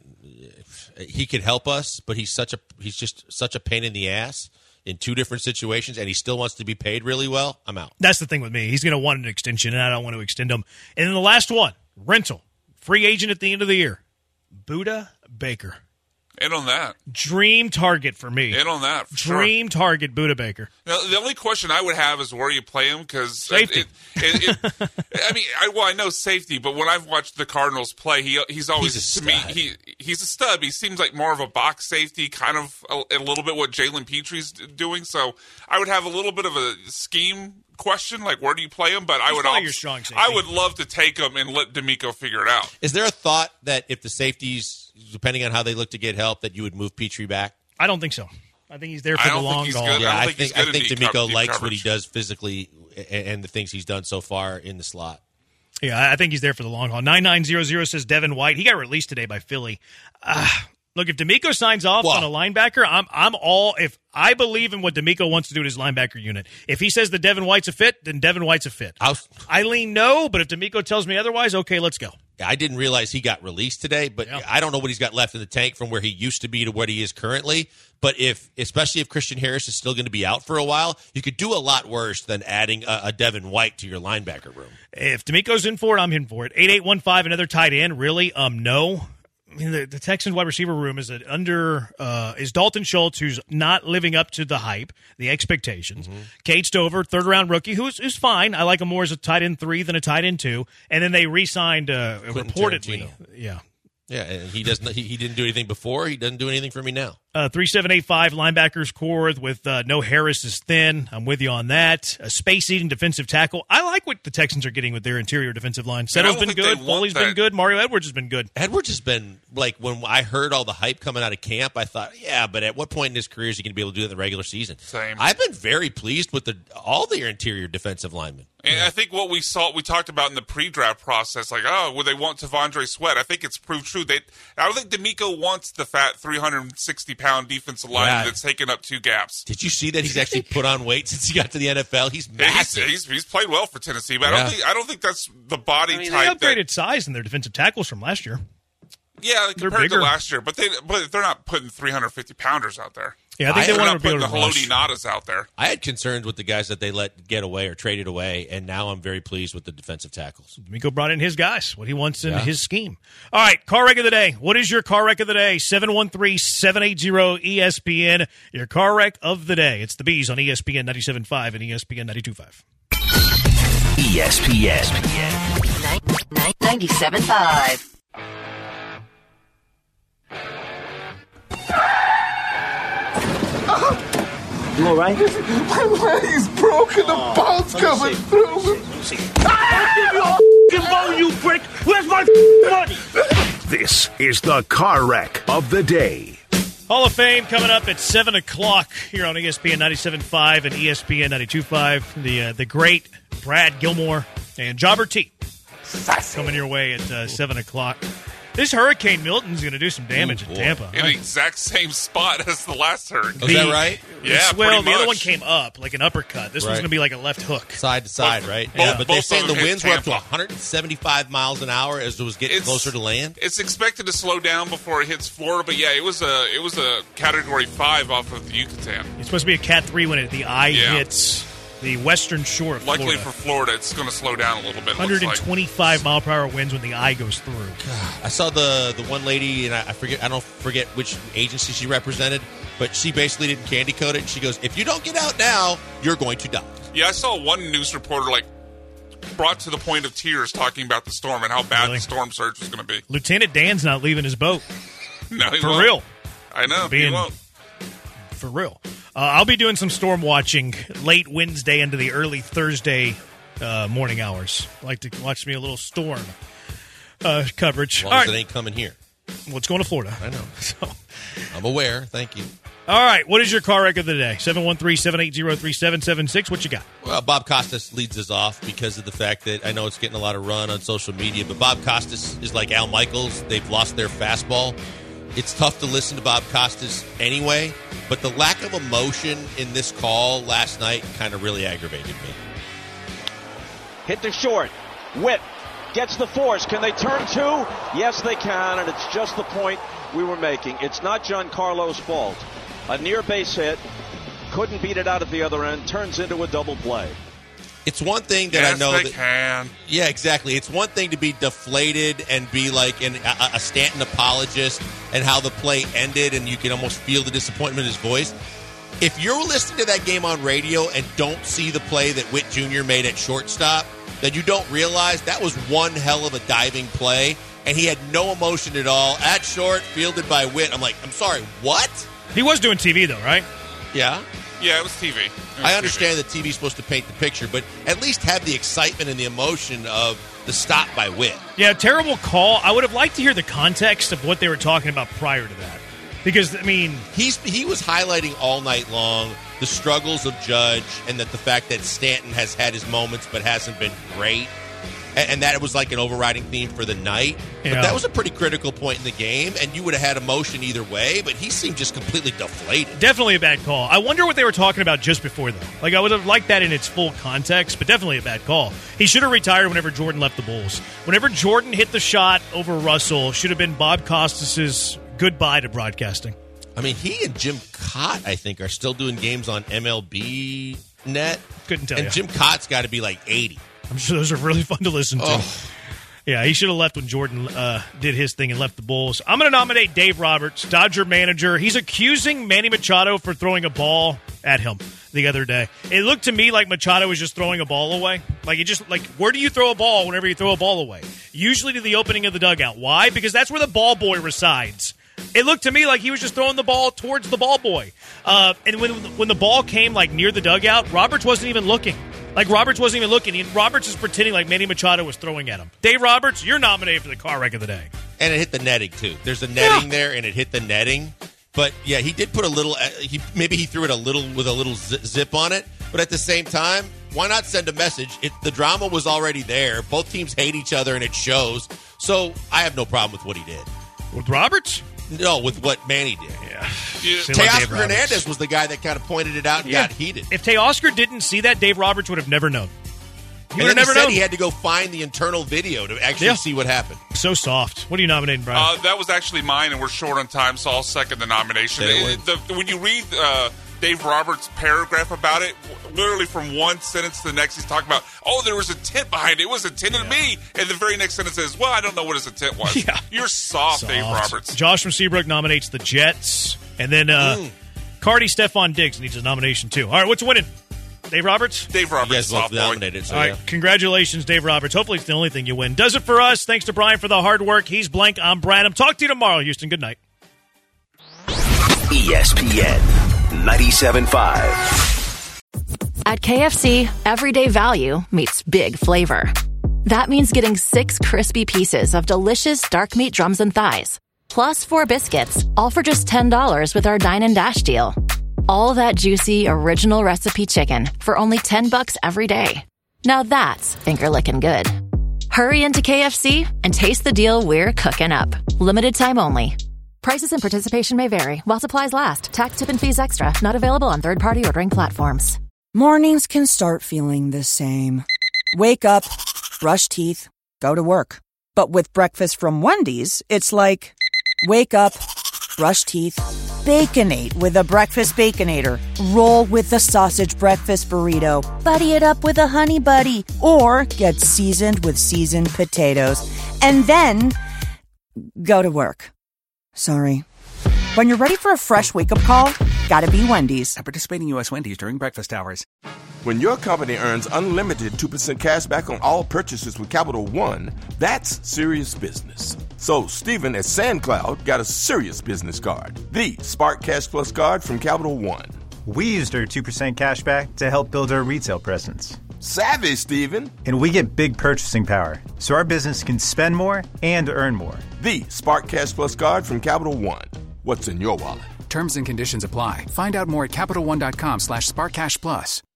G: He could help us, but he's such a he's just such a pain in the ass in two different situations, and he still wants to be paid really well. I'm out.
E: That's the thing with me. He's going to want an extension, and I don't want to extend him. And then the last one, rental, free agent at the end of the year, Buda Baker.
F: In on that.
E: Dream target for me.
F: In on that. For sure.
E: Dream target, Buda Baker.
F: Now, the only question I would have is where you play him because
E: Safety.
F: It, it, it, I mean, I, well, I know safety, but when I've watched the Cardinals play, he he's always
G: He's a
F: to me
G: stud.
F: he he's a stud. He seems like more of a box safety, kind of a, a little bit what Jalen Petrie's doing. So I would have a little bit of a scheme question, like where do you play him? But I
E: He's
F: would
E: probably
F: also,
E: your strong safety.
F: I would love to take him and let D'Amico figure it out.
G: Is there a thought that if the safeties, depending on how they look to get help, that you would move Petrie back?
E: I don't think so. I think he's there for
F: I
E: the
F: don't think
E: long
F: he's
E: haul.
F: good.
G: Yeah,
F: don't
G: I
F: think he's
G: think I
F: good in
G: think
F: deep
G: D'Amico
F: co- deep
G: likes what he
F: coverage.
G: does physically and, and the things he's done so far in the slot.
E: Yeah, I think he's there for the long haul. nine nine zero zero says Devin White. He got released today by Philly. Uh, look, if D'Amico signs off
G: Well-
E: on a linebacker, I'm I'm all if I believe in what D'Amico wants to do in his linebacker unit. If he says that Devin White's a fit, then Devin White's a fit.
G: I, was,
E: I lean no, but if D'Amico tells me otherwise, okay, let's go.
G: I didn't realize he got released today, but
E: Yeah.
G: I don't know what he's got left in the tank from where he used to be to what he is currently. But if, especially if Christian Harris is still going to be out for a while, you could do a lot worse than adding a, a Devin White to your linebacker room.
E: If D'Amico's in for it, I'm in for it. eight eight one five, another tight end. Really? Um, no. I mean, the, the Texans wide receiver room is that under uh, is Dalton Schultz, who's not living up to the hype, the expectations. Mm-hmm. Cade Stover, third round rookie, who's who's fine. I like him more as a tight end three than a tight end two. And then they re-signed uh, reportedly,
G: Tarantino.
E: yeah.
G: Yeah, and he doesn't. He, he didn't do anything before. He doesn't do anything for me now.
E: Uh, three seven eight five linebackers core with uh, no Harris is thin. I'm with you on that. A space-eating defensive tackle. I like what the Texans are getting with their interior defensive line. Settle's been good. Foley's been good. Mario Edwards has been good.
G: Edwards has been, like, when I heard all the hype coming out of camp, I thought, yeah, but at what point in his career is he going to be able to do that in the regular season?
F: Same.
G: I've been very pleased with the all their interior defensive linemen.
F: And I think what we saw, we talked about in the pre-draft process, like, oh, would they want T'Vondre Sweat? I think it's proved true. They, I don't think D'Amico wants the fat three hundred sixty pound defensive lineman
G: Yeah.
F: that's taken up two gaps.
G: Did you see that he's actually put on weight since he got to the N F L? He's massive.
F: He's, he's, he's played well for Tennessee, but I
G: Yeah.
F: don't think I don't think that's the body
E: I mean,
F: type.
E: they upgraded
F: that,
E: size in their defensive tackles from last year.
F: yeah,
E: They're
F: compared
E: bigger.
F: to last year, but they but they're not putting three hundred fifty pounders out there.
E: Yeah, I think
G: I-
E: they
F: They're
E: want
F: not
E: to be
F: putting
E: able
F: the
E: to rush.
F: Haloti Nadas out there.
G: I had concerns with the guys that they let get away or traded away, and now I'm very pleased with the defensive tackles.
E: D'Amico brought in his guys, what he wants in
G: Yeah.
E: his scheme. All right, car wreck of the day. What is your car wreck of the day? seven one three, seven eight zero, E S P N. Your car wreck of the day. It's the Bees on E S P N ninety-seven point five and E S P N ninety-two point five.
C: E S P N.
D: ninety-seven point five.
H: You all right?
B: My leg's broken. The bone's coming through.
H: You prick! Where's my money?
C: This is the car wreck of the day.
E: Hall of Fame coming up at seven o'clock here on E S P N ninety-seven point five and E S P N ninety-two point five. The, uh, the great Brad Gilmore and Jobber T coming your way at uh, seven o'clock. This Hurricane Milton's going to do some damage
G: Ooh,
E: in
G: boy.
E: Tampa.
F: In the exact same spot as the last hurricane.
G: Oh, is that right?
F: Yeah,
E: well,
F: pretty
E: the other
F: much.
E: one came up like an uppercut. This one's
G: Right.
E: going to be like a left hook.
G: Side to side,
F: Both-
G: right?
F: both-
G: Yeah, but they're
F: both
G: saying
F: of
G: the
F: them hit
G: winds were up to
F: Tampa.
G: one hundred seventy-five miles an hour as it was getting
F: It's-
G: closer to land.
F: It's expected to slow down before it hits Florida, but yeah, it was a it was a Category Five off of the Yucatan.
E: It's supposed to be a Cat three when it, the eye
F: Yeah.
E: hits the western shore of
F: Luckily
E: Florida.
F: for Florida, it's going to slow down a little bit.
E: one
F: looks
E: hundred
F: like.
E: twenty-five mile per hour winds when the eye goes through.
G: I saw the the one lady, and I, I forget, I don't forget which agency she represented, but she basically didn't candy coat it. And she goes, "If you don't get out now, you're going to die."
F: Yeah, I saw one news reporter like brought to the point of tears talking about the storm and how bad
E: Really?
F: the storm surge was going to be.
E: Lieutenant Dan's not leaving his boat.
F: No, he
E: For
F: won't.
E: real.
F: I know.
E: Being-
F: he won't.
E: For real. Uh, I'll be doing some storm watching late Wednesday into the early Thursday uh, morning hours. I like to watch me a little storm uh, coverage.
G: As long
E: All
G: as
E: right.
G: it ain't coming here.
E: Well, it's going to Florida.
G: I know.
E: So,
G: I'm aware. Thank you.
E: all right. What is your car wreck of the day? seven one three, seven eight zero, three seven seven six. What you got?
G: Well, Bob Costas leads us off because of the fact that I know it's getting a lot of run on social media, but Bob Costas is like Al Michaels. They've lost their fastball. It's tough to listen to Bob Costas anyway, but the lack of emotion in this call last night kind of really aggravated me.
I: Hit the short. Witt gets the force. Can they turn two? Yes, they can, and it's just the point we were making. It's not Giancarlo's fault. A near base hit. Couldn't beat it out at the other end. Turns into a double play.
G: It's one thing that
F: yes,
G: I know
F: they
G: that
F: can.
G: Yeah, exactly. It's one thing to be deflated and be like an, a, a Stanton apologist and how the play ended, and you can almost feel the disappointment in his voice. If you're listening to that game on radio and don't see the play that Witt Junior made at shortstop, then you don't realize that was one hell of a diving play, and he had no emotion at all. At short, fielded by Witt. I'm like, I'm sorry, what?
E: He was doing T V, though, right?
G: Yeah.
F: Yeah, it was T V. It was
G: I understand that T V's supposed to paint the picture, but at least have the excitement and the emotion of the stop by Witt.
E: Yeah, terrible call. I would have liked to hear the context of what they were talking about prior to that. Because, I mean,
G: He's he was highlighting all night long the struggles of Judge and that the fact that Stanton has had his moments but hasn't been great, and, and that it was like an overriding theme for the night.
E: Yeah.
G: But that was a pretty critical point in the game, and you would have had emotion either way. But he seemed just completely deflated.
E: definitely a bad call. I wonder what they were talking about just before, though. Like, I would have liked that in its full context, but definitely a bad call. He should have retired whenever Jordan left the Bulls. Whenever Jordan hit the shot over Russell, should have been Bob Costas's goodbye to broadcasting.
G: I mean, he and Jim Cott, I think, are still doing games on M L B Net.
E: Couldn't tell
G: and
E: you.
G: Jim Cott's got to be like eighty.
E: I'm sure those are really fun to listen to.
G: Oh.
E: Yeah, he should have left when Jordan uh, did his thing and left the Bulls. I'm going to nominate Dave Roberts, Dodger manager. He's accusing Manny Machado for throwing a ball at him the other day. It looked to me like Machado was just throwing a ball away. Like, it just, like, where do you throw a ball whenever you throw a ball away? Usually to the opening of the dugout. Why? Because that's where the ball boy resides. It looked to me like he was just throwing the ball towards the ball boy. Uh, and when when the ball came, like, near the dugout, Roberts wasn't even looking. Like, Roberts wasn't even looking. And Roberts is pretending like Manny Machado was throwing at him. Dave Roberts, you're nominated for the car wreck of the day.
G: And it hit the netting, too. There's a netting
E: Yeah.
G: there, and it hit the netting. But, yeah, he did put a little uh, – He maybe he threw it a little with a little z- zip on it. But at the same time, why not send a message? It, the drama was already there. Both teams hate each other, and it shows. So I have no problem with what he did.
E: With Roberts?
G: No, with what Manny did.
E: Yeah.
F: Yeah.
G: Teoscar Hernandez was the guy that kind of pointed it out and
E: Yeah.
G: got heated.
E: If Teoscar didn't see that, Dave Roberts would have never known. He
G: And
E: would have
G: then he
E: never
G: said
E: known.
G: he had to go find the internal video to actually
E: Yeah.
G: see what happened.
E: So soft. What are you nominating, Brian?
F: Uh, that was actually mine, and we're short on time, so I'll second the nomination.
G: Say it
F: It- the, when you read uh, Dave Roberts' paragraph about it, literally from one sentence to the next, he's talking about, oh, there was intent behind it. It was intended to me. And the very next sentence says, well, I don't know what his intent was.
E: Yeah.
F: You're soft,
E: Soft.
F: Dave Roberts.
E: Josh from Seabrook nominates the Jets. And then uh,
G: Mm.
E: Cardi Stephon Diggs needs a nomination, too. All right, what's winning? Dave Roberts?
F: Dave
G: You
F: Roberts,
G: guys both
F: soft boy.
G: nominated, so
E: All right,
G: yeah.
E: congratulations, Dave Roberts. Hopefully it's the only thing you win. Does it for us. Thanks to Brian for the hard work. He's Blank. I'm Branham. Talk to you tomorrow, Houston. Good night.
C: E S P N ninety-seven point five.
J: At K F C, everyday value meets big flavor. That means getting six crispy pieces of delicious dark meat drums and thighs, plus four biscuits, all for just ten dollars with our Dine and Dash deal. All that juicy, original recipe chicken for only ten bucks every day. Now that's finger-licking good. Hurry into K F C and taste the deal we're cooking up. Limited time only. Prices and participation may vary while supplies last. Tax, tip, and fees extra. Not available on third-party ordering platforms.
K: Mornings can start feeling the same. Wake up, brush teeth, go to work. But with breakfast from Wendy's, it's like, wake up, brush teeth, Baconate with a breakfast Baconator. Roll with the sausage breakfast burrito. Buddy it up with a honey buddy. Or get seasoned with seasoned potatoes. And then go to work. Sorry. When you're ready for a fresh wake-up call, gotta be Wendy's.
L: At participating U S Wendy's during breakfast hours. When your company earns unlimited two percent cash back on all purchases with Capital One, that's serious business. So Steven at SandCloud got a serious business card. The Spark Cash Plus card from Capital One.
M: We used our two percent cash back to help build our retail presence.
L: Savvy, Steven.
M: And we get big purchasing power, so our business can spend more and earn more.
L: The Spark Cash Plus card from Capital One. What's in your wallet?
N: Terms and conditions apply. Find out more at CapitalOne.com slash SparkCashPlus.